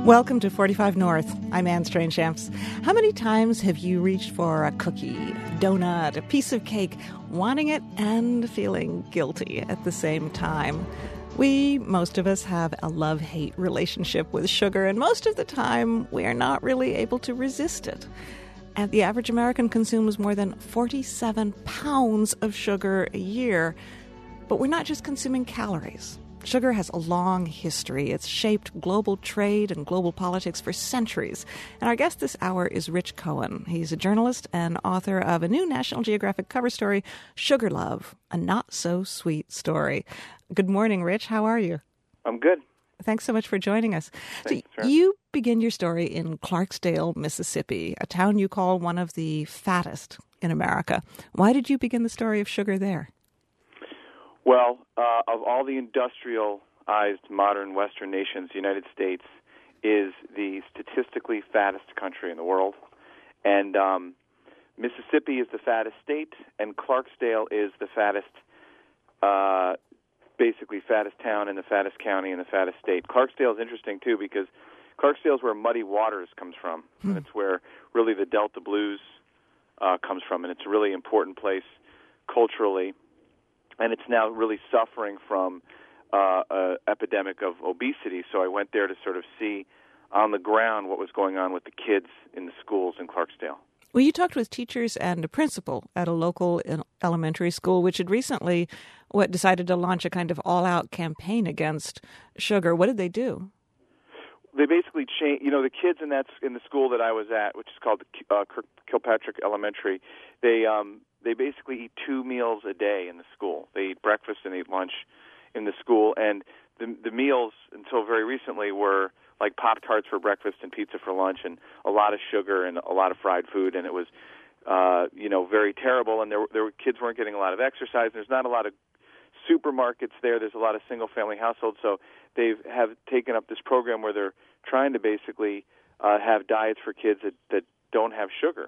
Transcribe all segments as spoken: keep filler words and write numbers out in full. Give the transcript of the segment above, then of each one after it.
Welcome to forty-five North. I'm Anne Strange-Shamps. How many times have you reached for a cookie, a donut, a piece of cake, wanting it and feeling guilty at the same time? We, most of us, have a love-hate relationship with sugar, and most of the time we're not really able to resist it. And the average American consumes more than forty-seven pounds of sugar a year. But we're not just consuming calories. Sugar has a long history. It's shaped global trade and global politics for centuries. And our guest this hour is Rich Cohen. He's a journalist and author of a new National Geographic cover story, Sugar Love, a not-so-sweet story. Good morning, Rich. How are you? I'm good. Thanks so much for joining us. Thanks, so sure. You begin your story in Clarksdale, Mississippi, a town you call one of the fattest in America. Why did you begin the story of sugar there? Well, uh, of all the industrialized modern Western nations, the United States is the statistically fattest country in the world. And um, Mississippi is the fattest state, and Clarksdale is the fattest, uh, basically fattest town in the fattest county in the fattest state. Clarksdale is interesting, too, because Clarksdale is where Muddy Waters comes from. Hmm. And it's where really the Delta Blues uh, comes from, and it's a really important place culturally. And it's now really suffering from uh, an epidemic of obesity. So I went there to sort of see on the ground what was going on with the kids in the schools in Clarksdale. Well, you talked with teachers and a principal at a local elementary school, which had recently what decided to launch a kind of all-out campaign against sugar. What did they do? They basically changed, you know, the kids in that in the school that I was at, which is called uh, Kilpatrick Elementary, they um, they basically eat two meals a day in the school. They eat breakfast and eat lunch in the school, and the the meals until very recently were like Pop-Tarts for breakfast and pizza for lunch, and a lot of sugar and a lot of fried food, and it was, uh, you know, very terrible. And there, there were kids weren't getting a lot of exercise. There's not a lot of supermarkets there. There's a lot of single-family households, so they have taken up this program where they're trying to basically uh, have diets for kids that, that don't have sugar,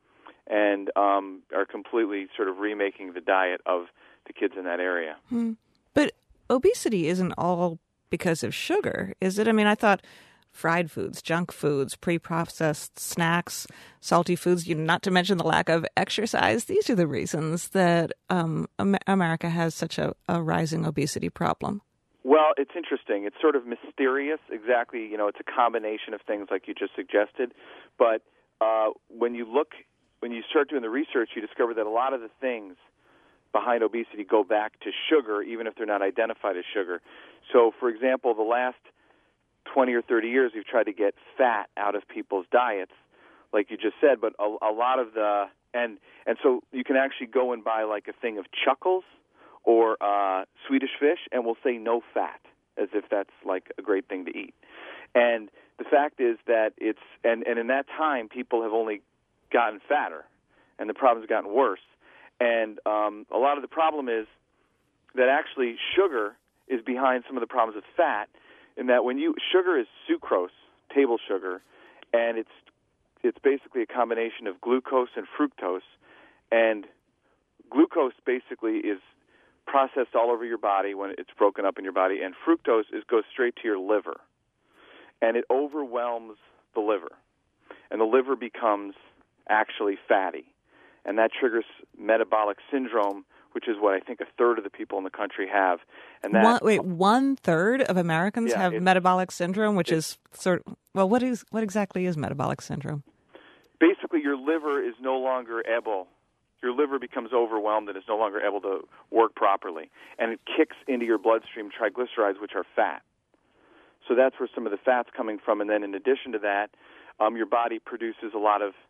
and um, are completely sort of remaking the diet of the kids in that area. Hmm. But obesity isn't all because of sugar, is it? I mean, I thought fried foods, junk foods, pre-processed snacks, salty foods, you know, not to mention the lack of exercise. These are the reasons that um, America has such a, a rising obesity problem. Well, it's interesting. It's sort of mysterious. Exactly, you know, it's a combination of things like you just suggested. But uh, when you look, when you start doing the research, you discover that a lot of the things behind obesity go back to sugar, even if they're not identified as sugar. So, for example, the last twenty or thirty years, we've tried to get fat out of people's diets, like you just said. But a, a lot of the and and so you can actually go and buy like a thing of Chuckles or uh, Swedish Fish, and we'll say no fat, as if that's like a great thing to eat. And the fact is that it's and, and in that time, people have only gotten fatter, and the problem's gotten worse. And um, a lot of the problem is that actually sugar is behind some of the problems with fat, in that when you sugar is sucrose, table sugar, and it's it's basically a combination of glucose and fructose, and glucose basically is processed all over your body when it's broken up in your body, and fructose is goes straight to your liver, and it overwhelms the liver, and the liver becomes actually fatty, and that triggers metabolic syndrome, which is what I think a third of the people in the country have. And that one, wait, one third of Americans yeah, have metabolic syndrome, which is sort of, well, what is what exactly is metabolic syndrome? Basically, your liver is no longer able. Your liver becomes overwhelmed and is no longer able to work properly, and it kicks into your bloodstream triglycerides, which are fat. So that's where some of the fat's coming from. And then in addition to that, um, your body produces a lot of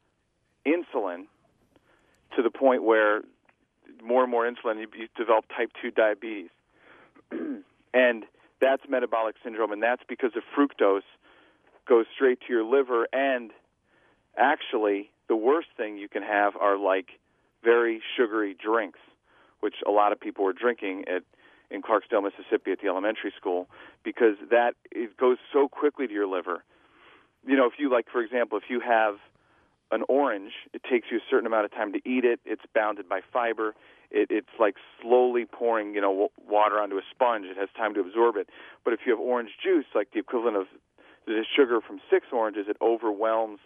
insulin to the point where more and more insulin, you, you develop type two diabetes. And that's metabolic syndrome, and that's because of fructose goes straight to your liver. And actually, the worst thing you can have are like very sugary drinks, which a lot of people were drinking at in Clarksdale, Mississippi at the elementary school, because that it goes so quickly to your liver. You know, if you like, for example, if you have an orange, it takes you a certain amount of time to eat it. It's bounded by fiber. It, it's like slowly pouring, you know, w- water onto a sponge. It has time to absorb it. But if you have orange juice, like the equivalent of the sugar from six oranges, it overwhelms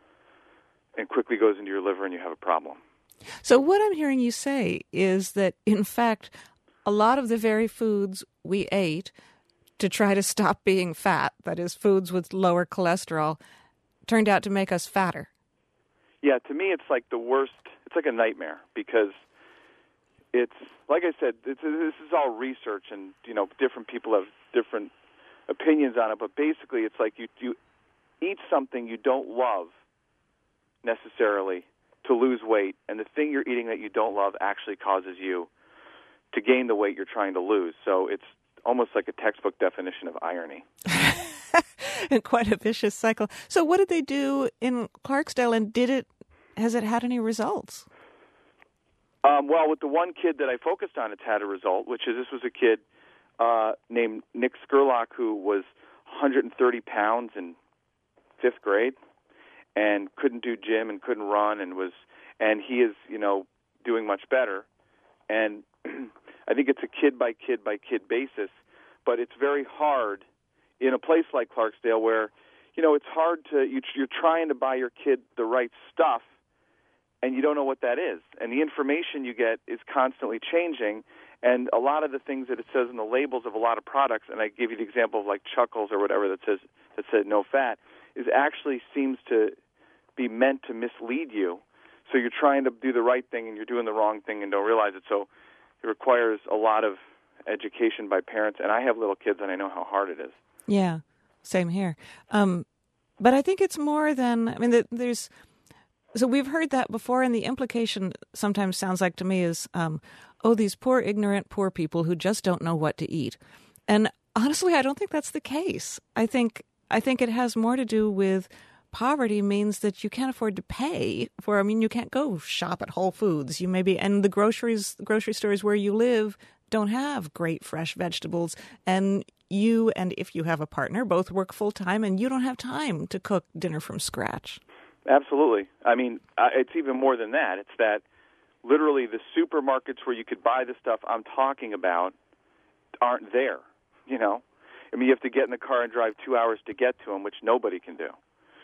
and quickly goes into your liver and you have a problem. So what I'm hearing you say is that, in fact, a lot of the very foods we ate to try to stop being fat, that is, foods with lower cholesterol, turned out to make us fatter. Yeah, to me it's like the worst, it's like a nightmare because it's, like I said, it's, this is all research and, you know, different people have different opinions on it, but basically it's like you, you eat something you don't love necessarily to lose weight, and the thing you're eating that you don't love actually causes you to gain the weight you're trying to lose. So it's almost like a textbook definition of irony. And quite a vicious cycle. So what did they do in Clarksdale, and did it, has it had any results? Um, well, with the one kid that I focused on, it's had a result, which is this was a kid uh, named Nick Skurlock who was one hundred thirty pounds in fifth grade and couldn't do gym and couldn't run and was, and he is, you know, doing much better. And I think it's a kid by kid by kid basis, but it's very hard in a place like Clarksdale where, you know, it's hard to, you, you're trying to buy your kid the right stuff and you don't know what that is. And the information you get is constantly changing, and a lot of the things that it says in the labels of a lot of products, and I give you the example of like Chuckles or whatever that says that said no fat, is actually seems to be meant to mislead you. So you're trying to do the right thing and you're doing the wrong thing and don't realize it. So it requires a lot of education by parents, and I have little kids and I know how hard it is. Yeah, same here. Um, but I think it's more than, I mean, the, there's, so we've heard that before, and the implication sometimes sounds like to me is, um, oh, these poor, ignorant, poor people who just don't know what to eat. And honestly, I don't think that's the case. I think I think it has more to do with poverty means that you can't afford to pay for, I mean, you can't go shop at Whole Foods. You maybe, and the groceries, grocery stores where you live don't have great fresh vegetables. And you, and if you have a partner, both work full time and you don't have time to cook dinner from scratch. Absolutely. I mean, uh, it's even more than that. It's that literally the supermarkets where you could buy the stuff I'm talking about aren't there, you know? I mean, you have to get in the car and drive two hours to get to them, which nobody can do.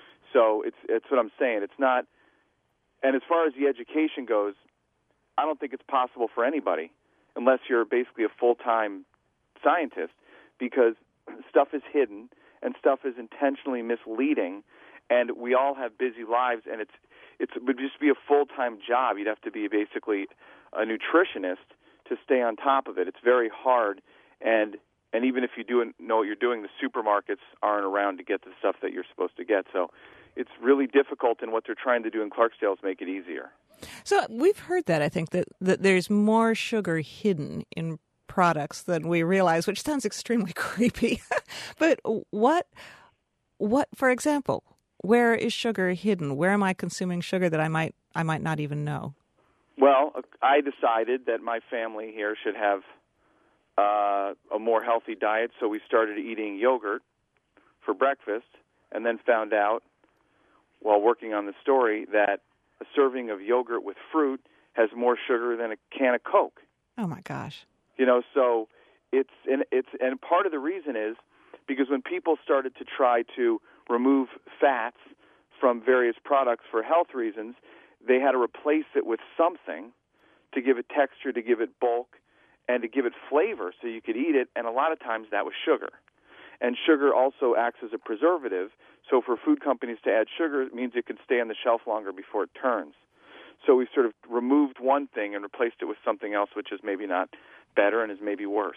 So it's it's what I'm saying. It's not, and as far as the education goes, I don't think it's possible for anybody unless you're basically a full-time scientist, because stuff is hidden and stuff is intentionally misleading, and we all have busy lives, and it's it's it would just be a full-time job. You'd have to be basically a nutritionist to stay on top of it. It's very hard, and and even if you do know what you're doing, the supermarkets aren't around to get the stuff that you're supposed to get. So it's really difficult, and what they're trying to do in Clarksdale is make it easier. So we've heard that, I think, that, that there's more sugar hidden in products than we realize, which sounds extremely creepy. But what, what, for example, where is sugar hidden? Where am I consuming sugar that I might I might not even know? Well, I decided that my family here should have uh, a more healthy diet, so we started eating yogurt for breakfast, and then found out, while working on the story, that a serving of yogurt with fruit has more sugar than a can of Coke. Oh my gosh! You know, so it's and it's and part of the reason is because when people started to try to remove fats from various products for health reasons, they had to replace it with something to give it texture, to give it bulk, and to give it flavor so you could eat it, and a lot of times that was sugar. And sugar also acts as a preservative, so for food companies to add sugar, it means it can stay on the shelf longer before it turns. So we sort of removed one thing and replaced it with something else, which is maybe not better and is maybe worse.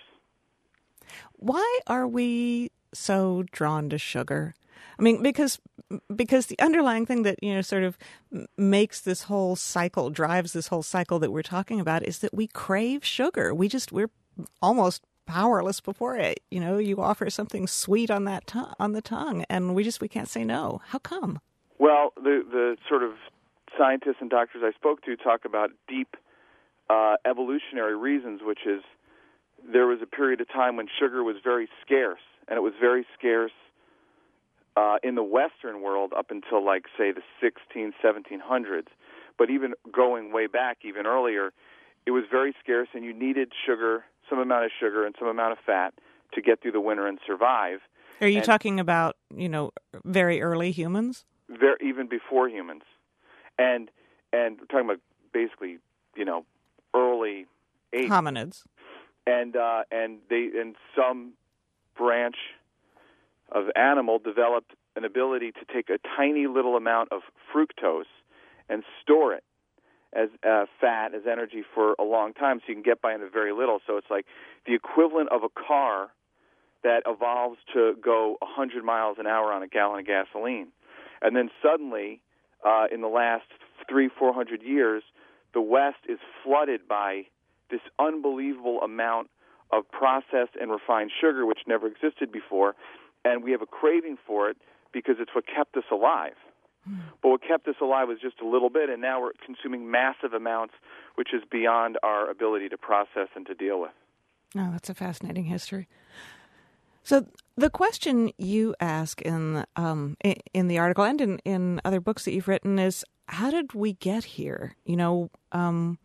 Why are we so drawn to sugar? I mean, because because the underlying thing that, you know, sort of makes this whole cycle, drives this whole cycle that we're talking about, is that we crave sugar. We just, we're almost powerless before it. You know, you offer something sweet on that tongue, on the tongue, and we just, we can't say no. How come? Well, the the sort of scientists and doctors I spoke to talk about deep uh, evolutionary reasons, which is there was a period of time when sugar was very scarce, and it was very scarce Uh, in the Western world up until, like, say, the sixteen, seventeen hundreds. But even going way back, even earlier, it was very scarce, and you needed sugar, some amount of sugar and some amount of fat to get through the winter and survive. Are you and talking about, you know, very early humans? Very, even before humans. And and we're talking about basically, you know, early apes. Hominids. And uh, and they and some branch of animal developed an ability to take a tiny little amount of fructose and store it as uh, fat, as energy for a long time, so you can get by on a very little. So it's like the equivalent of a car that evolves to go one hundred miles an hour on a gallon of gasoline. And then suddenly, uh, in the last three, four hundred years, the West is flooded by this unbelievable amount of processed and refined sugar, which never existed before, and we have a craving for it because it's what kept us alive. Mm. But what kept us alive was just a little bit, and now we're consuming massive amounts, which is beyond our ability to process and to deal with. Oh, that's a fascinating history. So the question you ask in um, in the article and in, in other books that you've written is, how did we get here? You know, um,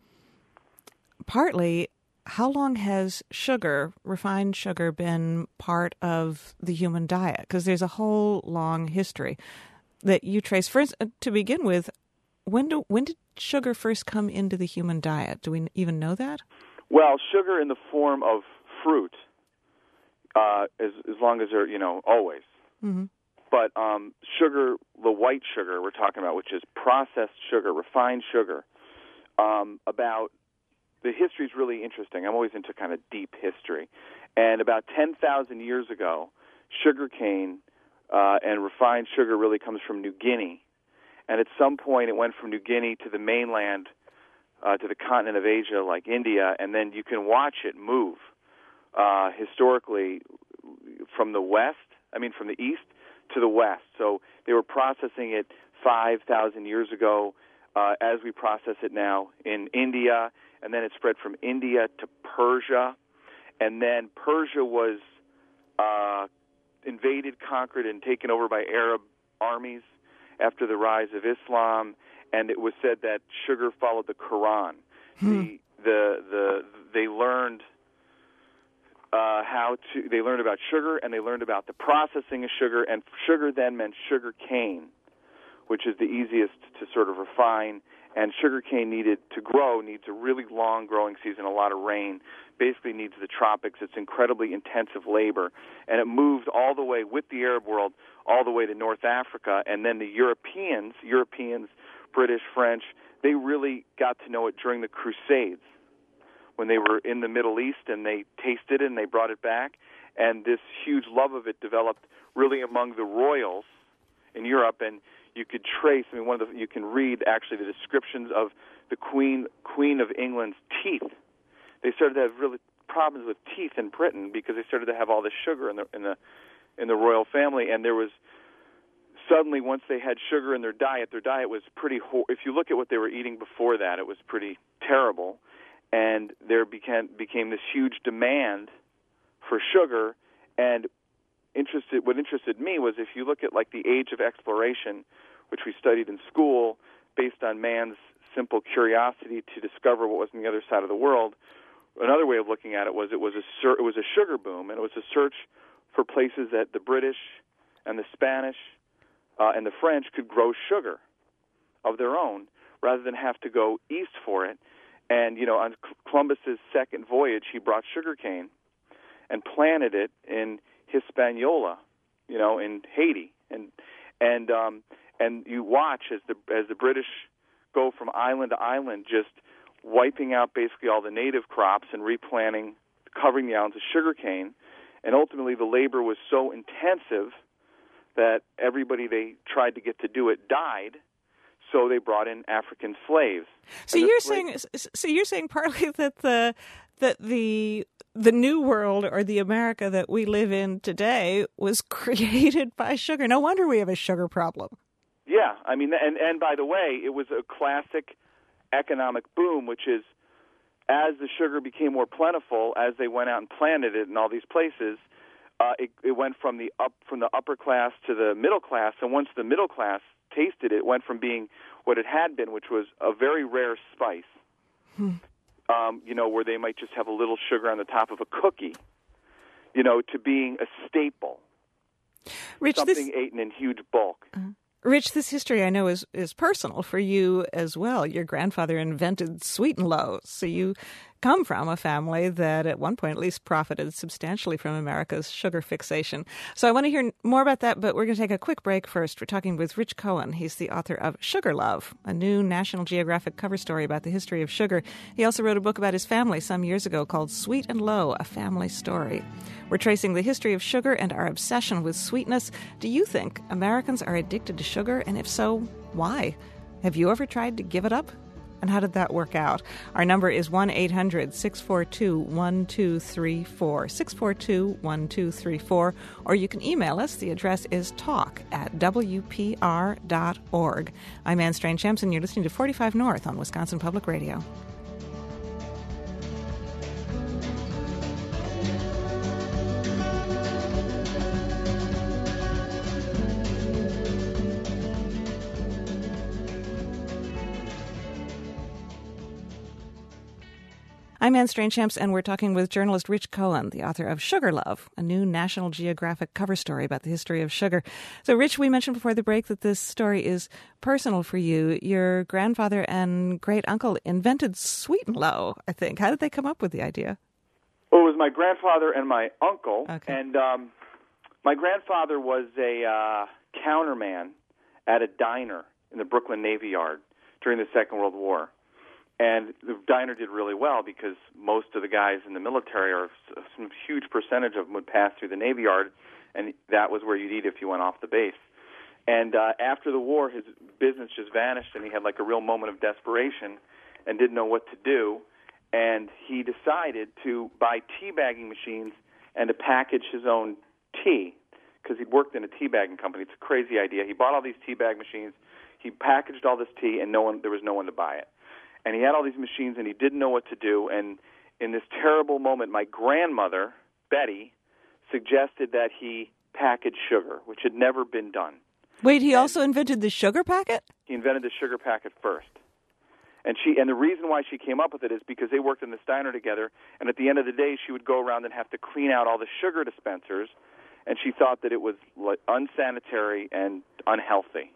partly, how long has sugar, refined sugar, been part of the human diet? Because there's a whole long history that you trace. First, to begin with, when do when did sugar first come into the human diet? Do we even know that? Well, sugar in the form of fruit. Uh, as as long as they're, you know, always. Mm-hmm. But um, sugar, the white sugar we're talking about, which is processed sugar, refined sugar, um, about the history is really interesting. I'm always into kind of deep history. And about ten thousand years ago, sugarcane uh, and refined sugar really comes from New Guinea. And at some point, it went from New Guinea to the mainland, uh, to the continent of Asia, like India, and then you can watch it move. Uh, historically, from the west, I mean from the east to the west. So they were processing it five thousand years ago, uh, as we process it now in India, and then it spread from India to Persia, and then Persia was uh, invaded, conquered, and taken over by Arab armies after the rise of Islam, and it was said that sugar followed the Quran. Hmm. The, the, the, they learned... Uh, how to, they learned about sugar, and they learned about the processing of sugar, and sugar then meant sugar cane, which is the easiest to sort of refine, and sugar cane needed to grow, needs a really long growing season, a lot of rain, basically needs the tropics. It's incredibly intensive labor, and it moved all the way with the Arab world all the way to North Africa, and then the Europeans, Europeans, British, French, they really got to know it during the Crusades, when they were in the Middle East, and they tasted it and they brought it back, and this huge love of it developed really among the royals in Europe. And you could trace, I mean, one of the, you can read actually the descriptions of the Queen Queen of England's teeth. They started to have really problems with teeth in Britain because they started to have all this sugar in the in the in the royal family, and there was suddenly, once they had sugar in their diet, their diet was pretty. Ho- if you look at what they were eating before that, it was pretty terrible. And there became became this huge demand for sugar. And interested, what interested me was if you look at like the age of exploration, which we studied in school, based on man's simple curiosity to discover what was on the other side of the world. Another way of looking at it was it was a sur- it was a sugar boom, and it was a search for places that the British and the Spanish uh, and the French could grow sugar of their own, rather than have to go east for it. And, you know, on Columbus's second voyage, he brought sugarcane and planted it in Hispaniola, you know, in Haiti. And and um, and you watch as the as the British go from island to island, just wiping out basically all the native crops and replanting, covering the islands with sugarcane. And ultimately, the labor was so intensive that everybody they tried to get to do it died. So they brought in African slaves. So you're saying, so you're saying partly that the that the the New World, or the America that we live in today, was created by sugar. No wonder we have a sugar problem. Yeah, I mean, and and by the way, it was a classic economic boom, which is as the sugar became more plentiful, as they went out and planted it in all these places, uh, it, it went from the up from the upper class to the middle class, and once the middle class tasted it, it went from being what it had been, which was a very rare spice, hmm. um, you know, where they might just have a little sugar on the top of a cookie, you know, to being a staple. Rich, something this... eaten in huge bulk. Uh-huh. Rich, this history I know is, is personal for you as well. Your grandfather invented Sweet and Low, so you come from a family that at one point at least profited substantially from America's sugar fixation. So I want to hear more about that, but we're going to take a quick break first. We're talking with Rich Cohen. He's the author of Sugar Love, a new National Geographic cover story about the history of sugar. He also wrote a book about his family some years ago called Sweet and Low, A Family Story. We're tracing the history of sugar and our obsession with sweetness. Do you think Americans are addicted to sugar? And if so, why? Have you ever tried to give it up? And how did that work out? Our number is one eight hundred six four two one two three four, six four two one two three four, or you can email us. The address is talk at w p r dot org. I'm Anne Strange-Hampson. You're listening to forty-five North on Wisconsin Public Radio. I'm Anne Strange-Hampson, and we're talking with journalist Rich Cohen, the author of Sugar Love, a new National Geographic cover story about the history of sugar. So, Rich, we mentioned before the break that this story is personal for you. Your grandfather and great-uncle invented Sweet and Low, I think. How did they come up with the idea? Well, it was my grandfather and my uncle, okay. and um, my grandfather was a uh, counterman at a diner in the Brooklyn Navy Yard during the Second World War. And the diner did really well because most of the guys in the military, or some huge percentage of them, would pass through the Navy Yard, and that was where you'd eat if you went off the base. And uh, after the war, his business just vanished, and he had like a real moment of desperation and didn't know what to do. And he decided to buy tea bagging machines and to package his own tea because he'd worked in a tea bagging company. It's a crazy idea. He bought all these tea bag machines. He packaged all this tea, and no one there was no one to buy it. And he had all these machines, and he didn't know what to do. And in this terrible moment, my grandmother, Betty, suggested that he package sugar, which had never been done. Wait, he and also invented the sugar packet? He invented the sugar packet first. And she, and the reason why she came up with it is because they worked in the diner together, and at the end of the day, she would go around and have to clean out all the sugar dispensers, and she thought that it was unsanitary and unhealthy.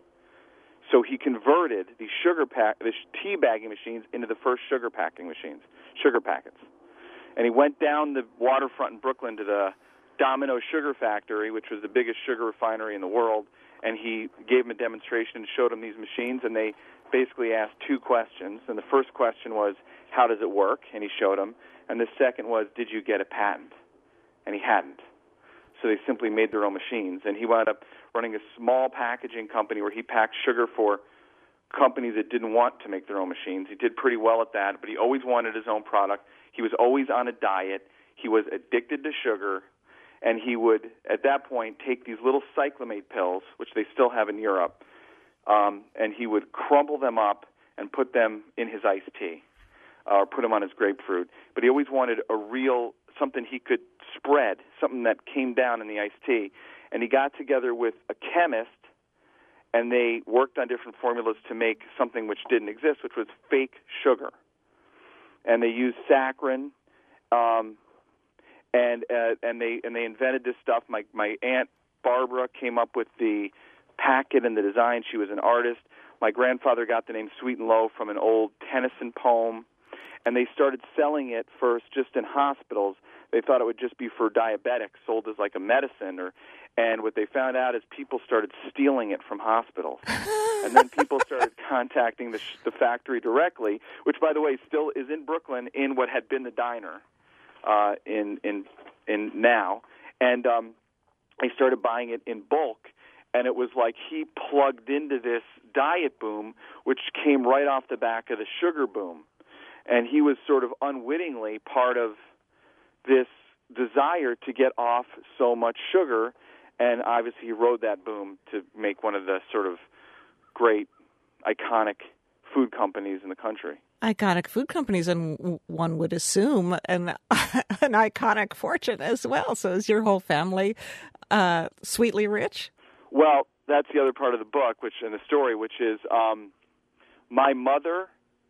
So he converted the sugar pack, the tea bagging machines into the first sugar packing machines, sugar packets. And he went down the waterfront in Brooklyn to the Domino Sugar Factory, which was the biggest sugar refinery in the world, and he gave him a demonstration and showed him these machines, and they basically asked two questions. And the first question was, how does it work? And he showed him. And the second was, did you get a patent? And he hadn't. So they simply made their own machines. And he wound up running a small packaging company where he packed sugar for companies that didn't want to make their own machines. He did pretty well at that, but he always wanted his own product. He was always on a diet. He was addicted to sugar, and he would, at that point, take these little cyclamate pills, which they still have in Europe, um, and he would crumble them up and put them in his iced tea, uh, or put them on his grapefruit. But he always wanted a real, something he could spread, something that came down in the iced tea. And he got together with a chemist, and they worked on different formulas to make something which didn't exist, which was fake sugar. And they used saccharin, um, and uh, and they and they invented this stuff. My my aunt Barbara came up with the packet and the design. She was an artist. My grandfather got the name Sweet and Low from an old Tennyson poem, and they started selling it first just in hospitals. They thought it would just be for diabetics, sold as like a medicine, or and what they found out is people started stealing it from hospitals. And then people started contacting the, sh- the factory directly, which, by the way, still is in Brooklyn in what had been the diner uh, in in in now. And um, they started buying it in bulk, and it was like he plugged into this diet boom, which came right off the back of the sugar boom. And he was sort of unwittingly part of this desire to get off so much sugar. And obviously he rode that boom to make one of the sort of great, iconic food companies in the country. Iconic food companies, and one would assume an, an iconic fortune as well. So is your whole family uh, sweetly rich? Well, that's the other part of the book, which in the story, which is um, my mother,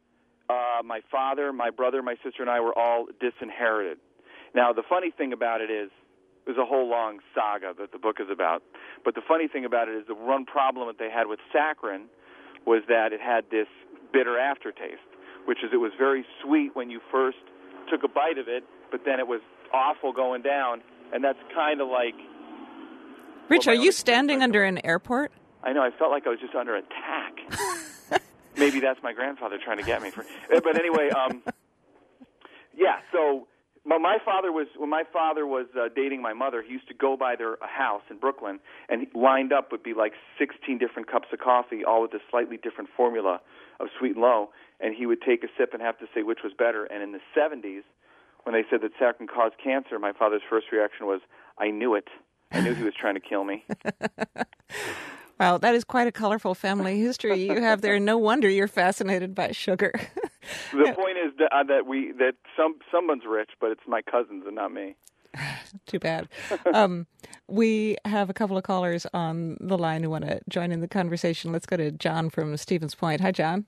uh, my father, my brother, my sister, and I were all disinherited. Now, the funny thing about it is, there's a whole long saga that the book is about. But the funny thing about it is the one problem that they had with saccharin was that it had this bitter aftertaste, which is it was very sweet when you first took a bite of it, but then it was awful going down, and that's kind of like... Rich, are you standing under an airport? I know, I felt like I was just under attack. Maybe that's my grandfather trying to get me. For, but anyway, um, yeah, so... My father was when my father was uh, dating my mother. He used to go by their house in Brooklyn, and lined up would be like sixteen different cups of coffee, all with a slightly different formula of sweet and low. And he would take a sip and have to say which was better. And in the seventies, when they said that saccharin caused cancer, my father's first reaction was, "I knew it. I knew he was trying to kill me." Wow, that is quite a colorful family history you have there. No wonder you're fascinated by sugar. The point is that, uh, that we that some someone's rich, but it's my cousins and not me. Too bad. Um, we have a couple of callers on the line who want to join in the conversation. Let's go to John from Stevens Point. Hi, John.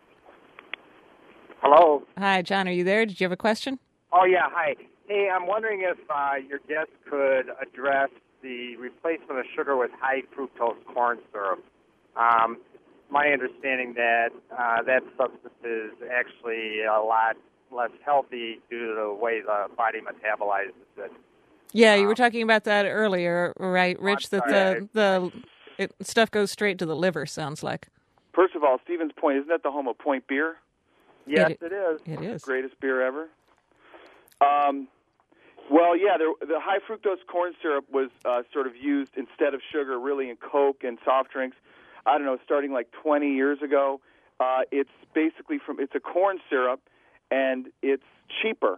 Hello. Hi, John. Are you there? Did you have a question? Oh, yeah. Hi. Hey, I'm wondering if uh, your guest could address the replacement of sugar with high fructose corn syrup. Um, my understanding that uh, that substance is actually a lot less healthy due to the way the body metabolizes it. Yeah, you were talking about that earlier, right, Rich? That the the it, stuff goes straight to the liver, sounds like. First of all, Stevens Point, isn't that the home of Point Beer? Yes, it, it is. It is. Greatest beer ever. Um, well, yeah, there, the high fructose corn syrup was uh, sort of used instead of sugar really in Coke and soft drinks. I don't know, starting like twenty years ago. Uh, it's basically from, it's a corn syrup, and it's cheaper,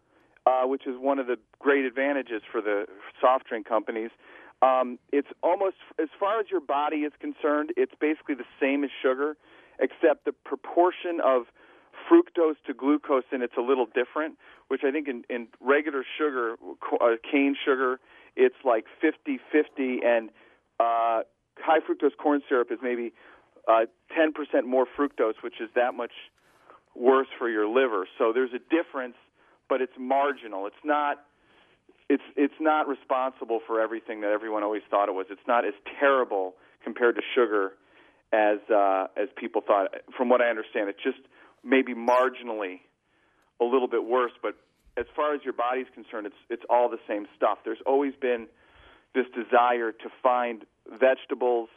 uh, which is one of the great advantages for the soft drink companies. Um, it's almost, as far as your body is concerned, it's basically the same as sugar, except the proportion of fructose to glucose in it's a little different, which I think in, in regular sugar, uh, cane sugar, it's like fifty fifty, and uh, high fructose corn syrup is maybe uh, ten percent more fructose, which is that much worse for your liver. So there's a difference, but it's marginal. It's not it's it's not responsible for everything that everyone always thought it was. It's not as terrible compared to sugar as uh, as people thought. From what I understand, it's just maybe marginally a little bit worse, but as far as your body's concerned, it's it's all the same stuff. There's always been this desire to find vegetables,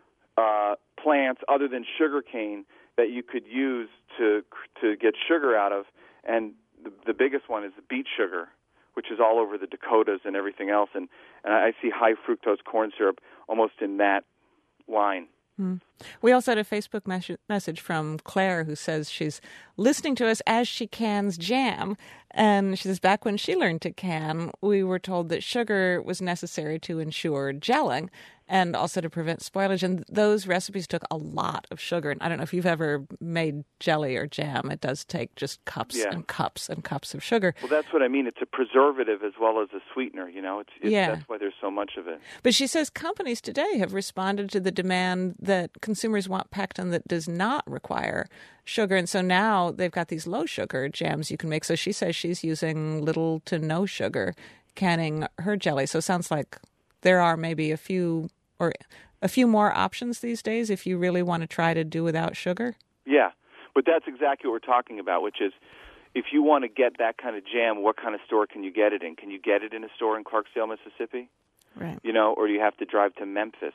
uh, plants other than sugarcane that you could use to to get sugar out of, and the, the biggest one is the beet sugar, which is all over the Dakotas and everything else, and, and I see high fructose corn syrup almost in that line. Mm. We also had a Facebook mes- message from Claire who says she's listening to us as she cans jam. And she says back when she learned to can, we were told that sugar was necessary to ensure gelling and also to prevent spoilage. And those recipes took a lot of sugar. And I don't know if you've ever made jelly or jam. It does take just cups yeah. and cups and cups of sugar. Well, that's what I mean. It's a preservative as well as a sweetener, you know. It's, it's yeah. That's why there's so much of it. But she says companies today have responded to the demand that consumers want Pectin that does not require sugar. And so now they've got these low-sugar jams you can make. So she says she's using little to no sugar canning her jelly. So it sounds like there are maybe a few or a few more options these days if you really want to try to do without sugar. Yeah, but that's exactly what we're talking about, which is if you want to get that kind of jam, what kind of store can you get it in? Can you get it in a store in Clarksdale, Mississippi? Right. You know, or do you have to drive to Memphis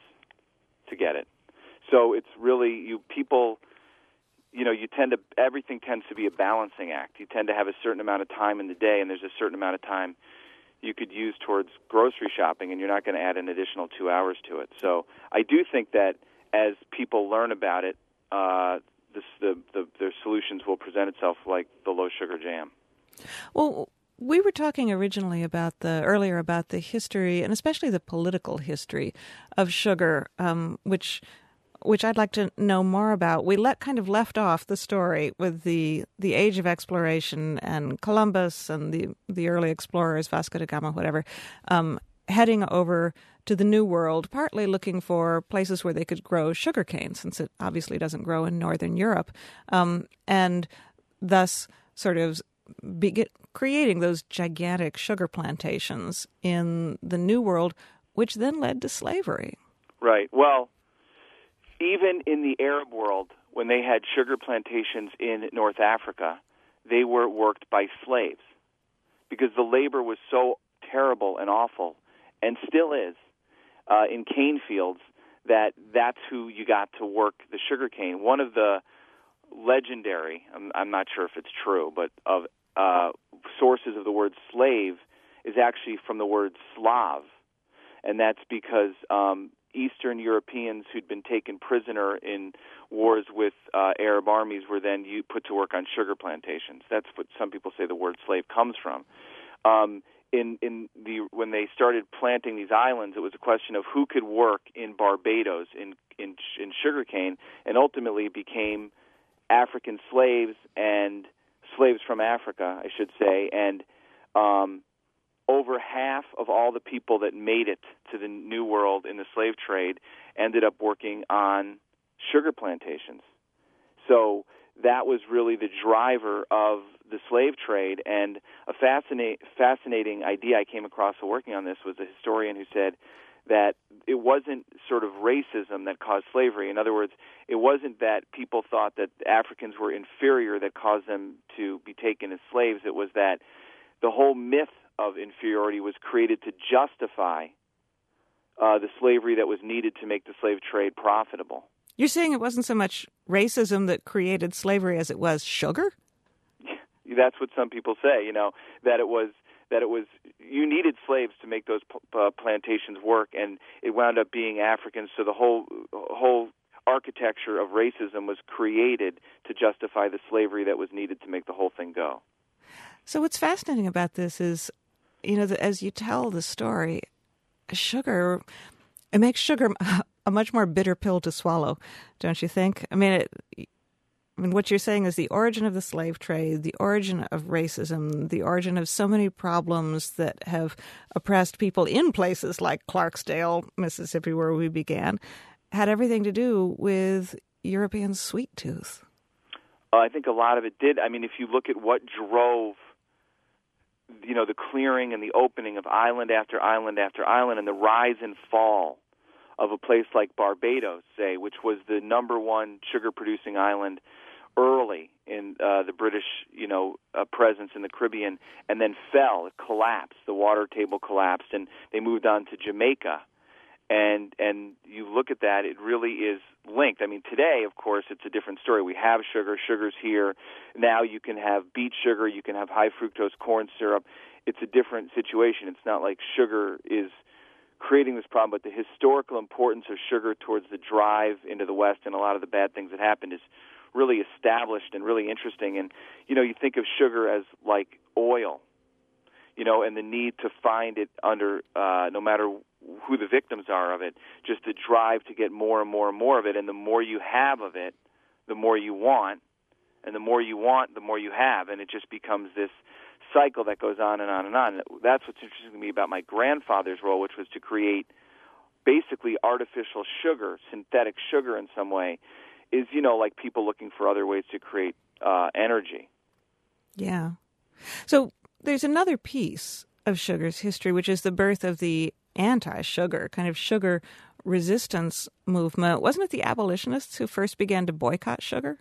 to get it? So it's really, you people, you know, you tend to, everything tends to be a balancing act. You tend to have a certain amount of time in the day, and there's a certain amount of time you could use towards grocery shopping, and you're not going to add an additional two hours to it. So I do think that as people learn about it, uh, this, the, the, their solutions will present itself like the low-sugar jam. Well, we were talking originally about the, earlier about the history, and especially the political history of sugar, um, which... which I'd like to know more about. We let kind of left off the story with the the age of exploration and Columbus and the, the early explorers, Vasco da Gama, whatever, um, heading over to the New World, partly looking for places where they could grow sugarcane, since it obviously doesn't grow in Northern Europe, um, and thus sort of begin creating those gigantic sugar plantations in the New World, which then led to slavery. Right. Well, even in the Arab world, when they had sugar plantations in North Africa, they were worked by slaves because the labor was so terrible and awful, and still is, uh, in cane fields, that that's who you got to work the sugar cane. One of the legendary, I'm, I'm not sure if it's true, but of uh, sources of the word slave is actually from the word Slav, and that's because um, Eastern Europeans who'd been taken prisoner in wars with uh, Arab armies were then you put to work on sugar plantations. That's what some people say the word slave comes from. Um, in in the when they started planting these islands, it was a question of who could work in Barbados in in, in sugarcane, and ultimately became African slaves and slaves from Africa, I should say, and um, over half of all the people that made it to the New World in the slave trade ended up working on sugar plantations. So that was really the driver of the slave trade. And a fascinating, fascinating idea I came across while working on this was a historian who said that it wasn't sort of racism that caused slavery. In other words, it wasn't that people thought that Africans were inferior that caused them to be taken as slaves. It was that the whole myth of inferiority was created to justify uh, the slavery that was needed to make the slave trade profitable. You're saying it wasn't so much racism that created slavery as it was sugar? That's what some people say, you know, that it was that it was you needed slaves to make those uh, plantations work, and it wound up being Africans. So the whole whole architecture of racism was created to justify the slavery that was needed to make the whole thing go. So what's fascinating about this is, you know, as you tell the story, sugar, it makes sugar a much more bitter pill to swallow, don't you think? I mean, it, I mean, what you're saying is the origin of the slave trade, the origin of racism, the origin of so many problems that have oppressed people in places like Clarksdale, Mississippi, where we began, had everything to do with European sweet tooth. Uh, I think a lot of it did. I mean, if you look at what drove, you know, the clearing and the opening of island after island after island and the rise and fall of a place like Barbados, say, which was the number one sugar-producing island early in uh, the British, you know, uh, presence in the Caribbean, and then fell, it collapsed, the water table collapsed, and they moved on to Jamaica. And and you look at that, it really is linked. I mean, today, of course, it's a different story. We have sugar, sugar's here. Now you can have beet sugar, you can have high fructose corn syrup. It's a different situation. It's not like sugar is creating this problem, but the historical importance of sugar towards the drive into the West and a lot of the bad things that happened is really established and really interesting. And, you know, you think of sugar as like oil, you know, and the need to find it under, uh, no matter who the victims are of it, just the drive to get more and more and more of it. And the more you have of it, the more you want. And the more you want, the more you have. And it just becomes this cycle that goes on and on and on. That's what's interesting to me about my grandfather's role, which was to create basically artificial sugar, synthetic sugar in some way, is, you know, like people looking for other ways to create uh, energy. Yeah. So there's another piece of sugar's history, which is the birth of the anti-sugar, kind of sugar resistance movement. Wasn't it the abolitionists who first began to boycott sugar?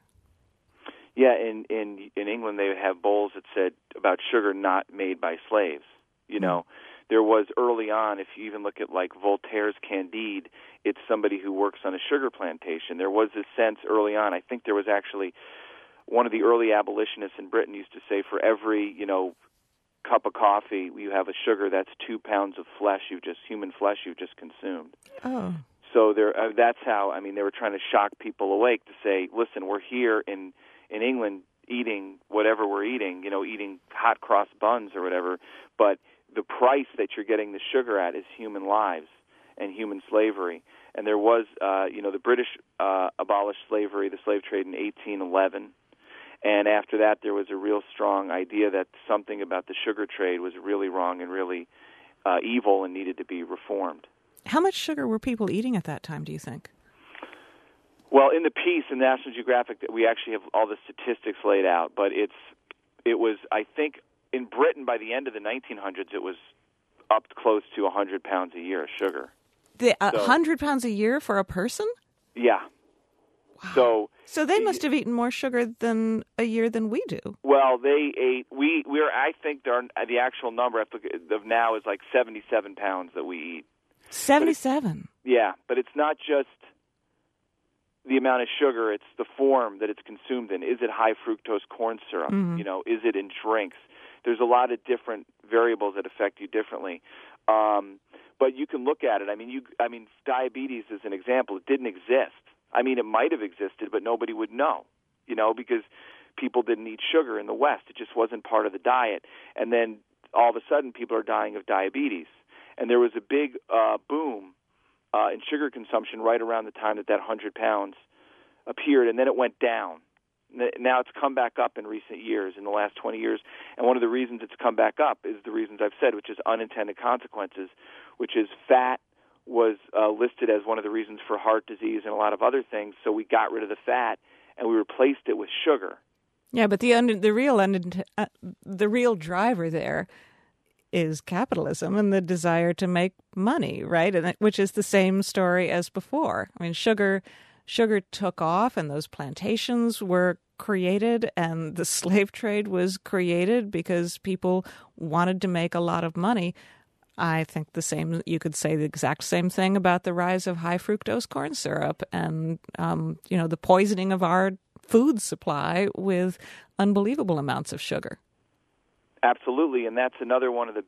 Yeah, in, in in England they would have bowls that said about sugar not made by slaves. You know, there was early on, if you even look at like Voltaire's Candide, it's somebody who works on a sugar plantation. There was this sense early on. I think there was actually one of the early abolitionists in Britain used to say for every, you know, cup of coffee you have a sugar, that's two pounds of flesh you've just, human flesh you've just consumed. Oh. So there, uh, that's how, I mean, they were trying to shock people awake to say, listen, we're here in in England eating whatever we're eating, you know, eating hot cross buns or whatever, but the price that you're getting the sugar at is human lives and human slavery. And there was, uh, you know, the British uh, abolished slavery, the slave trade in eighteen eleven, and after that there was a real strong idea that something about the sugar trade was really wrong and really uh, evil and needed to be reformed. How much sugar were people eating at that time, do you think? Well, in the piece in National Geographic, we actually have all the statistics laid out, but it's it was, I think, in Britain by the end of the nineteen hundreds, it was up close to one hundred pounds a year of sugar. The, uh, so, one hundred pounds a year for a person? Yeah. Wow. So so they must have eaten more sugar than a year than we do. Well, they ate, we, we're, I think there are, the actual number of now is like seventy-seven pounds that we eat. seventy-seven? But yeah, but it's not just the amount of sugar, it's the form that it's consumed in. Is it high fructose corn syrup? Mm-hmm. You know, is it in drinks? There's a lot of different variables that affect you differently. Um, but you can look at it. I mean, you, I mean, diabetes is an example. It didn't exist. I mean, it might have existed, but nobody would know, you know, because people didn't eat sugar in the West. It just wasn't part of the diet. And then all of a sudden, people are dying of diabetes. And there was a big uh, boom uh, in sugar consumption right around the time that that one hundred pounds appeared, and then it went down. Now it's come back up in recent years, in the last twenty years. And one of the reasons it's come back up is the reasons I've said, which is unintended consequences, which is fat was uh, listed as one of the reasons for heart disease and a lot of other things. So we got rid of the fat and we replaced it with sugar. Yeah, but the un- the real un- uh, the real driver there is capitalism and the desire to make money, right? And that, which is the same story as before. I mean, sugar sugar took off, and those plantations were created, and the slave trade was created because people wanted to make a lot of money. I think the same. You could say the exact same thing about the rise of high fructose corn syrup and um, you know, the poisoning of our food supply with unbelievable amounts of sugar. Absolutely, and that's another one of the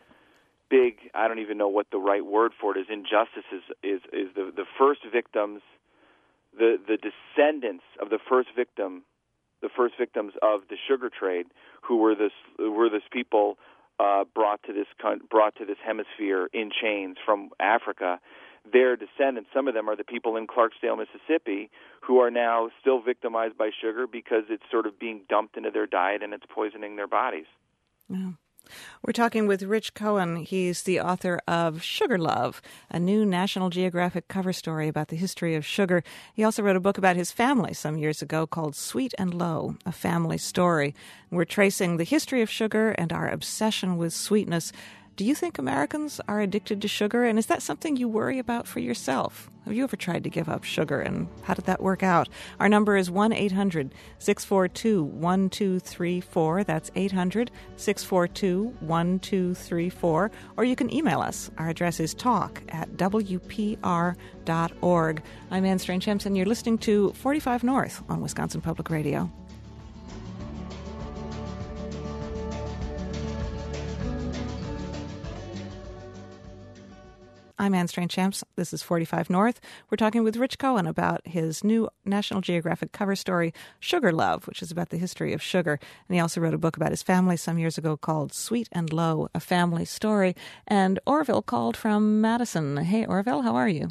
big, I don't even know what the right word for it is, injustices is is the, the first victims, the, the descendants of the first victim, the first victims of the sugar trade, who were this were this people uh, brought to this brought to this hemisphere in chains from Africa. Their descendants, some of them are the people in Clarksdale, Mississippi, who are now still victimized by sugar because it's sort of being dumped into their diet and it's poisoning their bodies. Yeah. We're talking with Rich Cohen. He's the author of Sugar Love, a new National Geographic cover story about the history of sugar. He also wrote a book about his family some years ago called Sweet and Low, a family story. We're tracing the history of sugar and our obsession with sweetness. Do you think Americans are addicted to sugar? And is that something you worry about for yourself? Have you ever tried to give up sugar, and how did that work out? Our number is one eight hundred six four two one two three four. That's eight hundred six four two one two three four. Or you can email us. Our address is talk at w p r dot org. I'm Anne Strange-Hampson. You're listening to forty-five North on Wisconsin Public Radio. I'm Anne Strange-Hampson. This is forty-five North. We're talking with Rich Cohen about his new National Geographic cover story, Sugar Love, which is about the history of sugar. And he also wrote a book about his family some years ago called Sweet and Low, a family story. And Orville called from Madison. Hey, Orville, how are you?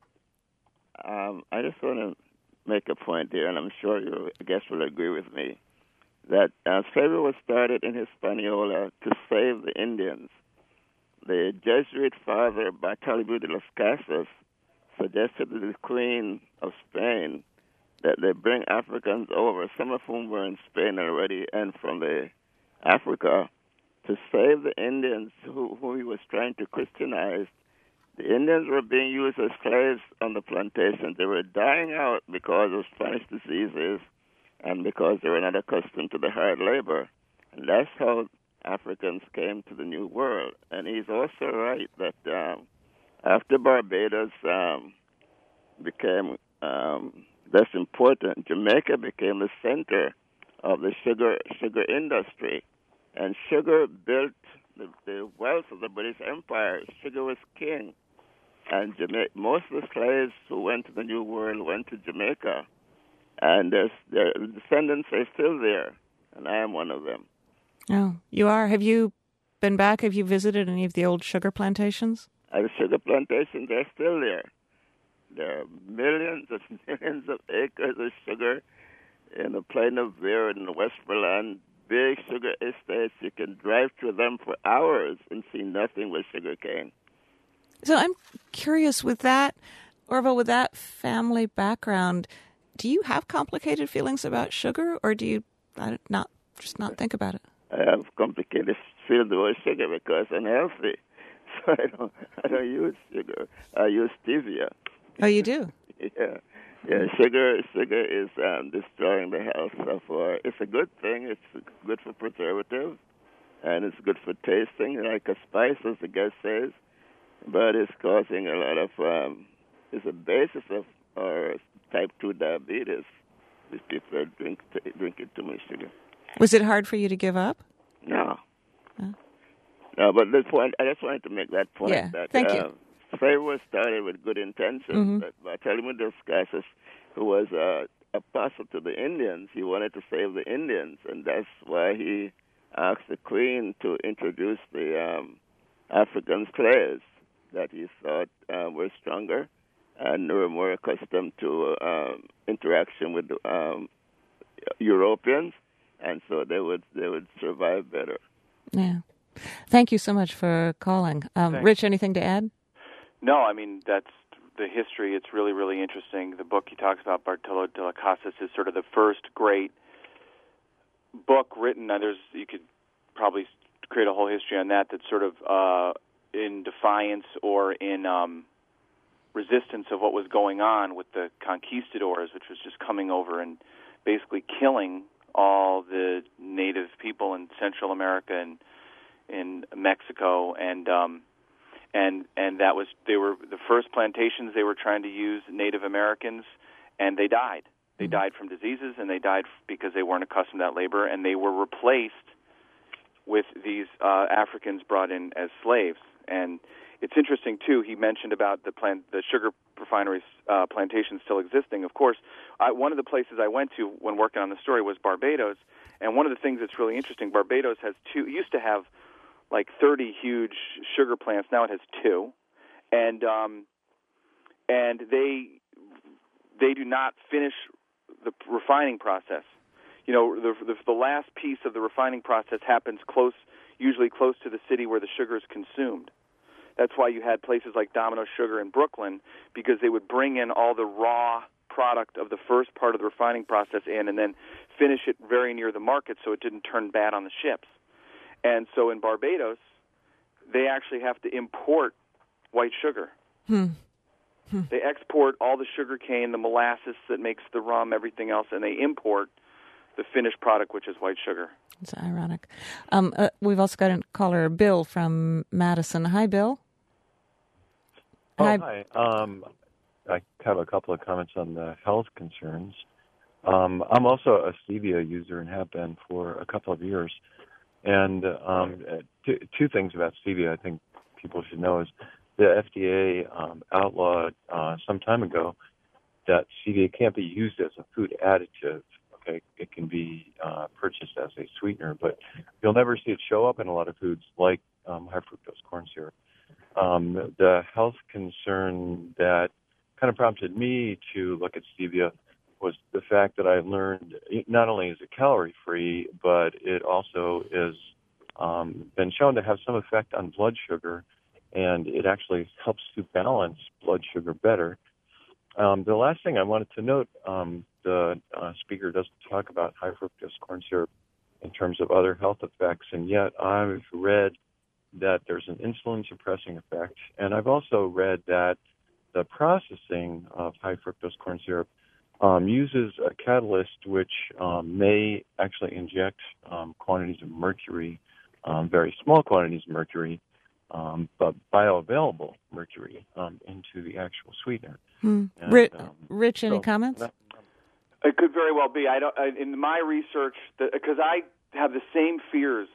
Um, I just want to make a point here, and I'm sure your guest will agree with me, that uh, slavery was started in Hispaniola to save the Indians. The Jesuit father, Bartolomé de las Casas, suggested to the Queen of Spain that they bring Africans over, some of whom were in Spain already and from the Africa, to save the Indians who, who he was trying to Christianize. The Indians were being used as slaves on the plantations. They were dying out because of Spanish diseases and because they were not accustomed to the hard labor. And that's how Africans came to the New World. And he's also right that um, after Barbados um, became um, less important, Jamaica became the center of the sugar sugar industry. And sugar built the, the wealth of the British Empire. Sugar was king. And Jama- most of the slaves who went to the New World went to Jamaica. And their, their descendants are still there. And I am one of them. Oh, you are? Have you been back? Have you visited any of the old sugar plantations? Uh, the sugar plantations are still there. There are millions and millions of acres of sugar in the plain of Beer and the Westmoreland, big sugar estates. You can drive through them for hours and see nothing but sugar cane. So I'm curious, with that, Orville, with that family background, do you have complicated feelings about sugar, or do you not just not think about it. I have complicated feelings about sugar because I'm healthy. So I don't, I don't use sugar. I use stevia. Oh, you do? Yeah. Yeah, sugar sugar is um, destroying the health of our... It's a good thing. It's good for preservative, and it's good for tasting, like a spice, as the guest says. But it's causing a lot of... Um, it's a basis of our type two diabetes. These people are drink, t- drinking too much sugar. Was it hard for you to give up? No. Huh? No, but the point, I just wanted to make that point. Yeah, that, thank uh, you. Favre was started with good intentions, Mm-hmm. but Bartholomew de las Casas, who was uh, apostle to the Indians, he wanted to save the Indians, and that's why he asked the Queen to introduce the um, African slaves that he thought uh, were stronger and were more accustomed to um, interaction with um, Europeans, and so they would they would survive better. Yeah. Thank you so much for calling. Um, Rich, anything to add? No, I mean, that's the history. It's really, really interesting. The book he talks about, Bartolo de las Casas, is sort of the first great book written. Now, there's you could probably create a whole history on that that's sort of uh, in defiance or in um, resistance of what was going on with the conquistadors, which was just coming over and basically killing all the native people in Central America and in Mexico, and um, and and that was they were the first plantations. They were trying to use Native Americans, and they died. They mm-hmm. died from diseases, and they died because they weren't accustomed to that labor, and they were replaced with these uh, Africans brought in as slaves. And it's interesting too. He mentioned about the plant, the sugar refineries uh, plantations still existing. Of course, I, one of the places I went to when working on the story was Barbados, and one of the things that's really interesting, Barbados has two. It used to have like thirty huge sugar plants. Now it has two, and um, and they they do not finish the refining process. You know, the, the the last piece of the refining process happens close, usually close to the city where the sugar is consumed. That's why you had places like Domino Sugar in Brooklyn, because they would bring in all the raw product of the first part of the refining process in and then finish it very near the market so it didn't turn bad on the ships. And so in Barbados, they actually have to import white sugar. Hmm. Hmm. They export all the sugar cane, the molasses that makes the rum, everything else, and they import the finished product, which is white sugar. It's ironic. Um, uh, we've also got a caller, Bill from Madison. Hi, Bill. Oh, hi. hi. Um, I have a couple of comments on the health concerns. Um, I'm also a stevia user and have been for a couple of years. And um, two, two things about stevia I think people should know is the F D A um, outlawed uh, some time ago that stevia can't be used as a food additive. Okay, it can be uh, purchased as a sweetener, but you'll never see it show up in a lot of foods like um, high fructose corn syrup. Um, the health concern that kind of prompted me to look at stevia was the fact that I learned not only is it calorie-free, but it also is um, been shown to have some effect on blood sugar, and it actually helps to balance blood sugar better. Um, the last thing I wanted to note, um, the uh, speaker doesn't talk about high fructose corn syrup in terms of other health effects, and yet I've read that there's an insulin-suppressing effect, and I've also read that the processing of high fructose corn syrup um, uses a catalyst which um, may actually inject um, quantities of mercury, um, very small quantities of mercury, um, but bioavailable mercury um, into the actual sweetener. Hmm. And, Rich, um, Rich, any so comments? That, It could very well be. I don't. I, in my research, because I have the same fears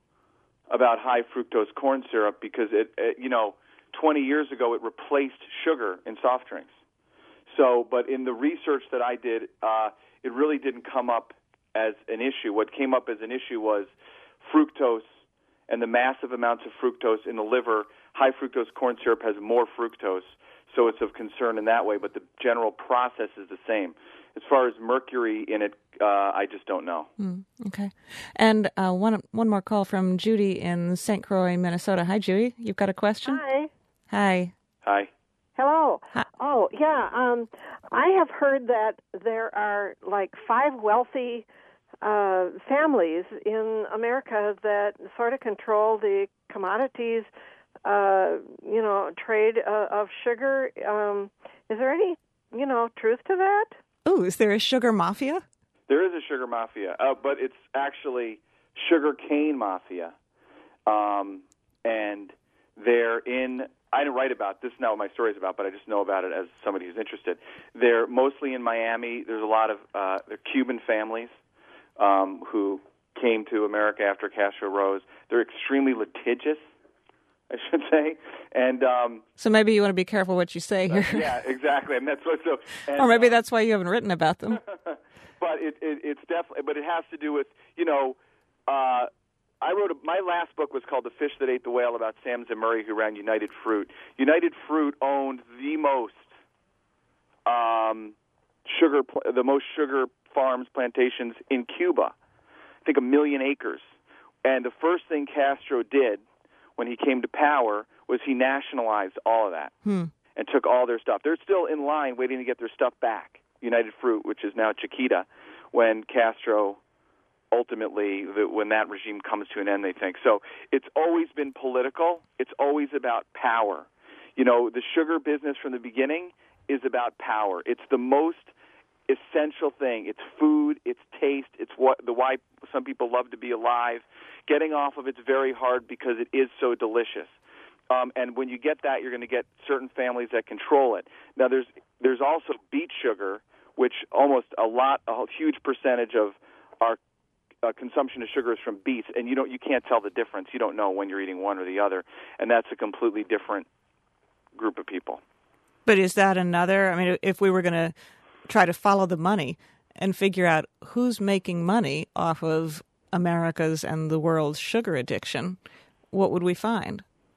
about high fructose corn syrup, because it, it, you know, twenty years ago it replaced sugar in soft drinks. So, but in the research that I did, uh, it really didn't come up as an issue. What came up as an issue was fructose and the massive amounts of fructose in the liver. High fructose corn syrup has more fructose, so it's of concern in that way, but the general process is the same. As far as mercury in it, uh, I just don't know. Mm, okay. And uh, one one more call from Judy in Saint Croix, Minnesota. Hi, Judy. You've got a question? Hi. Hi. Hi. Hello. Hi. Oh, yeah. Um, I have heard that there are like five wealthy uh, families in America that sort of control the commodities, uh, you know, trade uh, of sugar. Um, is there any, you know, truth to that? Ooh, is there a sugar mafia? There is a sugar mafia, uh, but it's actually sugar cane mafia. Um, and they're in, I didn't write about this, not what my story is about, but I just know about it as somebody who's interested. They're mostly in Miami. There's a lot of uh, they're Cuban families um, who came to America after Castro rose. They're extremely litigious, I should say. And um, so maybe you want to be careful what you say here. Uh, yeah, exactly. And that's what, so, and, or maybe uh, that's why you haven't written about them. But it, it, it's definitely, but it has to do with, you know, uh, I wrote a, my last book was called The Fish That Ate the Whale, about Sam Zimuri, who ran United Fruit. United Fruit owned the most um, sugar, the most sugar farms, plantations in Cuba. I think a million acres. And the first thing Castro did when he came to power was he nationalized all of that hmm. and took all their stuff. They're still in line waiting to get their stuff back. United Fruit, which is now Chiquita, when Castro ultimately, the, when that regime comes to an end, they think. So it's always been political. It's always about power. You know, the sugar business from the beginning is about power. It's the most essential thing. It's food, it's taste, it's what the why some people love to be alive. Getting off of it's very hard because it is so delicious. Um, and when you get that, you're going to get certain families that control it. Now, there's there's also beet sugar, which almost a lot, a huge percentage of our uh, consumption of sugar is from beets, and you don't, you can't tell the difference. You don't know when you're eating one or the other, and that's a completely different group of people. But is that another? I mean, if we were going to try to follow the money and figure out who's making money off of America's and the world's sugar addiction, what would we find?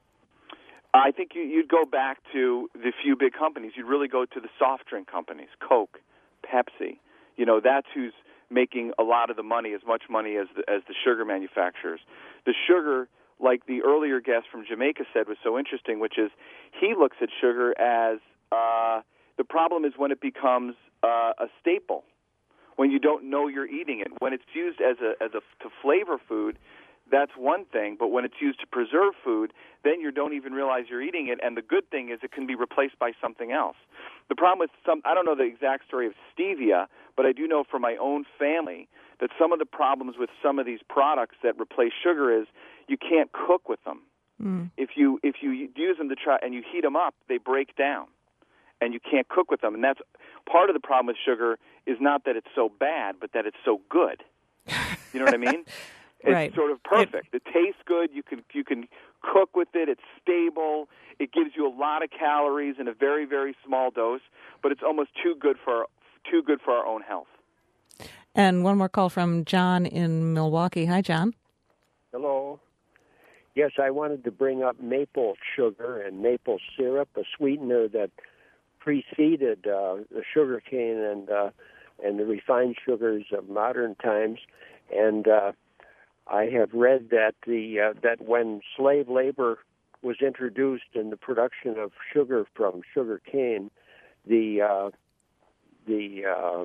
I think you, you'd go back to the few big companies. You'd really go to the soft drink companies, Coke, Pepsi. You know, that's who's making a lot of the money, as much money as the, as the sugar manufacturers. The sugar, like the earlier guest from Jamaica said, was so interesting, which is he looks at sugar as uh, the problem is when it becomes uh, a staple, when you don't know you're eating it. When it's used as a as a to flavor food, that's one thing, but when it's used to preserve food, then you don't even realize you're eating it, and the good thing is it can be replaced by something else. The problem with some, I don't know the exact story of stevia, but I do know from my own family that some of the problems with some of these products that replace sugar is you can't cook with them. Mm. If you if you use them to try and you heat them up, they break down, and you can't cook with them. And that's part of the problem with sugar is not that it's so bad, but that it's so good. You know what I mean? It's right. sort of perfect. It, it tastes good. You can you can cook with it. It's stable. It gives you a lot of calories in a very very small dose, but it's almost too good for too good for our own health. And one more call from John in Milwaukee. Hi, John. Hello. Yes, I wanted to bring up maple sugar and maple syrup, a sweetener that preceded uh, the sugar cane and uh, and the refined sugars of modern times, and uh, I have read that the uh, that when slave labor was introduced in the production of sugar from sugar cane, the uh, the uh,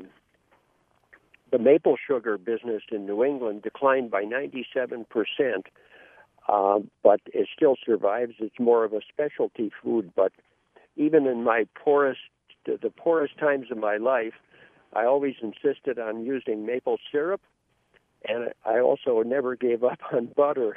the maple sugar business in New England declined by ninety-seven percent, uh, but it still survives. It's more of a specialty food. But even in my poorest, the poorest times of my life, I always insisted on using maple syrup. And I also never gave up on butter.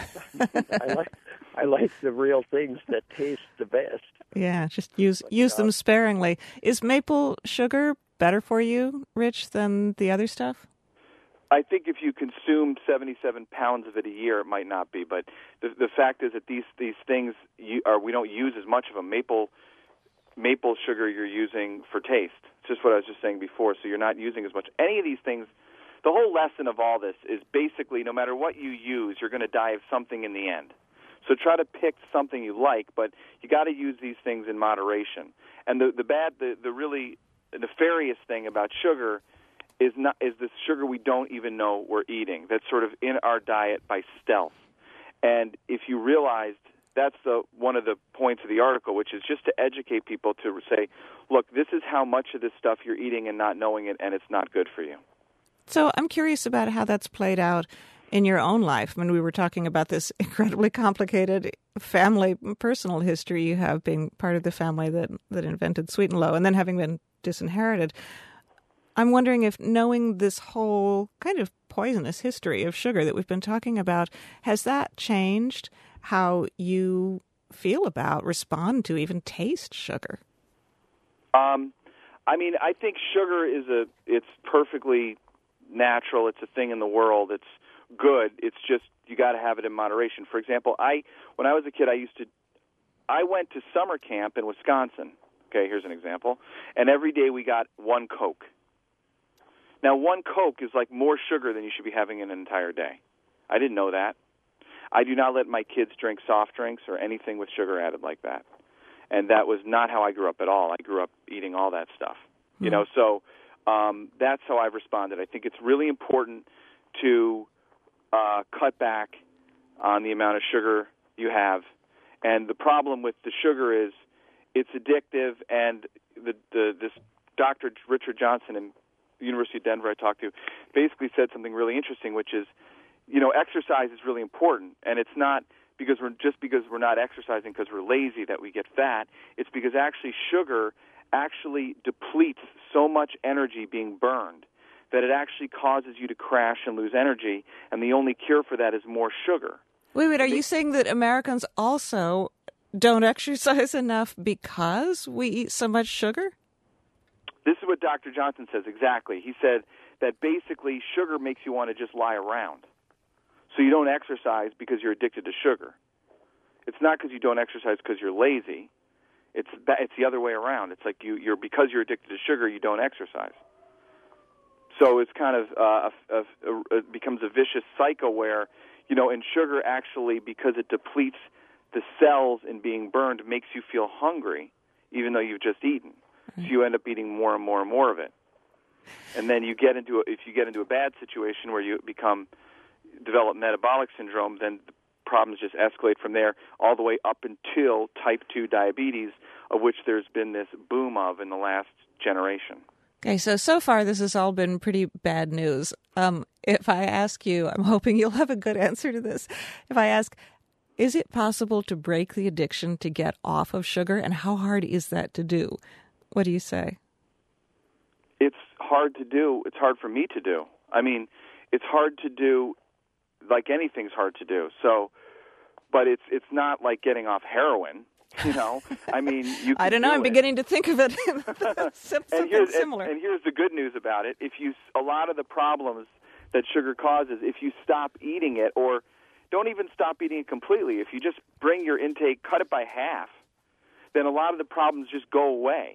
I like I like the real things that taste the best. Yeah, just use but, use uh, them sparingly. Is maple sugar better for you, Rich, than the other stuff? I think if you consume seventy-seven pounds of it a year, it might not be. But the the fact is that these these things you, are we don't use as much of them. Maple maple sugar you're using for taste. It's just what I was just saying before. So you're not using as much. Any of these things. The whole lesson of all this is basically no matter what you use, you're going to die of something in the end. So try to pick something you like, but you got to use these things in moderation. And the the bad, the, the really nefarious thing about sugar is not is the sugar we don't even know we're eating. That's sort of in our diet by stealth. And if you realized that's the one of the points of the article, which is just to educate people to say, look, this is how much of this stuff you're eating and not knowing it, and it's not good for you. So I'm curious about how that's played out in your own life. When we were talking about this incredibly complicated family, personal history you have, being part of the family that, that invented Sweet and Low, and then having been disinherited. I'm wondering if, knowing this whole kind of poisonous history of sugar that we've been talking about, has that changed how you feel about, respond to, even taste sugar? Um, I mean, I think sugar is a, it's perfectly natural. It's a thing in the world. It's good. It's just, you got to have it in moderation. For example, I, when I was a kid, I used to, I went to summer camp in Wisconsin. Okay, here's an example. And every day we got one Coke. Now, one Coke is like more sugar than you should be having in an entire day. I didn't know that. I do not let my kids drink soft drinks or anything with sugar added like that. And that was not how I grew up at all. I grew up eating all that stuff. Mm-hmm. You know, so um, that's how I've responded. I think it's really important to uh, cut back on the amount of sugar you have. And the problem with the sugar is it's addictive, and the, the this Doctor Richard Johnson in the University of Denver I talked to basically said something really interesting, which is, you know, exercise is really important, and it's not because we're just because we're not exercising because we're lazy that we get fat. It's because actually sugar actually depletes so much energy being burned that it actually causes you to crash and lose energy, and the only cure for that is more sugar. Wait, wait, are you saying that Americans also don't exercise enough because we eat so much sugar? This is what Doctor Johnson says exactly. He said that basically sugar makes you want to just lie around. So you don't exercise because you're addicted to sugar. It's not because you don't exercise because you're lazy. It's it's the other way around. It's like you, you're because you're addicted to sugar, you don't exercise. So it's kind of uh, a, a, a, it becomes a vicious cycle where, you know, and sugar actually, because it depletes the cells in being burned, makes you feel hungry, even though you've just eaten. So you end up eating more and more and more of it, and then you get into a, if you get into a bad situation where you become develop metabolic syndrome, then the problems just escalate from there all the way up until type two diabetes, of which there's been this boom of in the last generation. Okay, so so far this has all been pretty bad news. Um, if I ask you, I'm hoping you'll have a good answer to this. If I ask, is it possible to break the addiction to get off of sugar, and how hard is that to do? What do you say? It's hard to do. It's hard for me to do. I mean, it's hard to do, like anything's hard to do. So, but it's it's not like getting off heroin, you know? I mean, you can I don't know. do I'm it. beginning to think of it something and here's, similar. And, and here's the good news about it. If you, a lot of the problems that sugar causes, if you stop eating it, or don't even stop eating it completely, if you just bring your intake, cut it by half, then a lot of the problems just go away.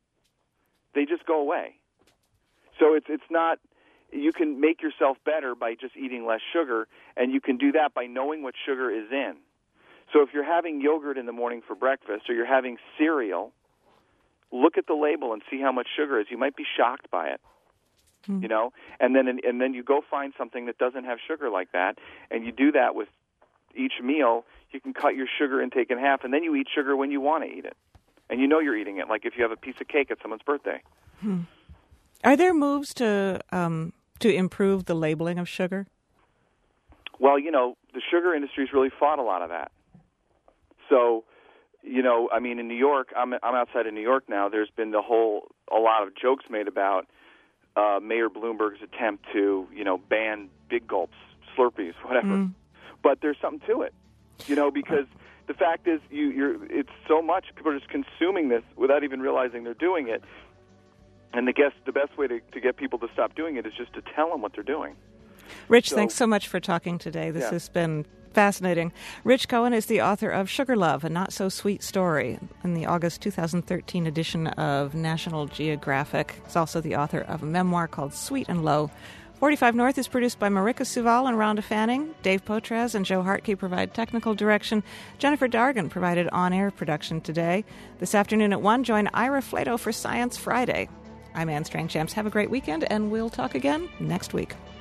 They just go away. So it's it's not, you can make yourself better by just eating less sugar, and you can do that by knowing what sugar is in. So if you're having yogurt in the morning for breakfast, or you're having cereal, look at the label and see how much sugar is. You might be shocked by it, mm. you know. And then and then you go find something that doesn't have sugar like that, and you do that with each meal. You can cut your sugar intake in half, and then you eat sugar when you want to eat it. And you know you're eating it, like if you have a piece of cake at someone's birthday. Hmm. Are there moves to um, to improve the labeling of sugar? Well, you know, the sugar industry's really fought a lot of that. So, you know, I mean, in New York, I'm I'm outside of New York now. There's been the whole a lot of jokes made about uh, Mayor Bloomberg's attempt to, you know, ban big gulps, Slurpees, whatever. Mm. But there's something to it, you know, because the fact is, you, you're, it's so much, people are just consuming this without even realizing they're doing it. And the, guess, the best way to, to get people to stop doing it is just to tell them what they're doing. Rich, so, thanks so much for talking today. This yeah. has been fascinating. Rich Cohen is the author of Sugar Love, A Not-So-Sweet Story, in the August two thousand thirteen edition of National Geographic. He's also the author of a memoir called Sweet and Low. forty-five North is produced by Marika Suval and Rhonda Fanning. Dave Poitras and Joe Hartke provide technical direction. Jennifer Dargan provided on-air production today. This afternoon at one, join Ira Flato for Science Friday. I'm Anne Strang-Champs. Have a great weekend, and we'll talk again next week.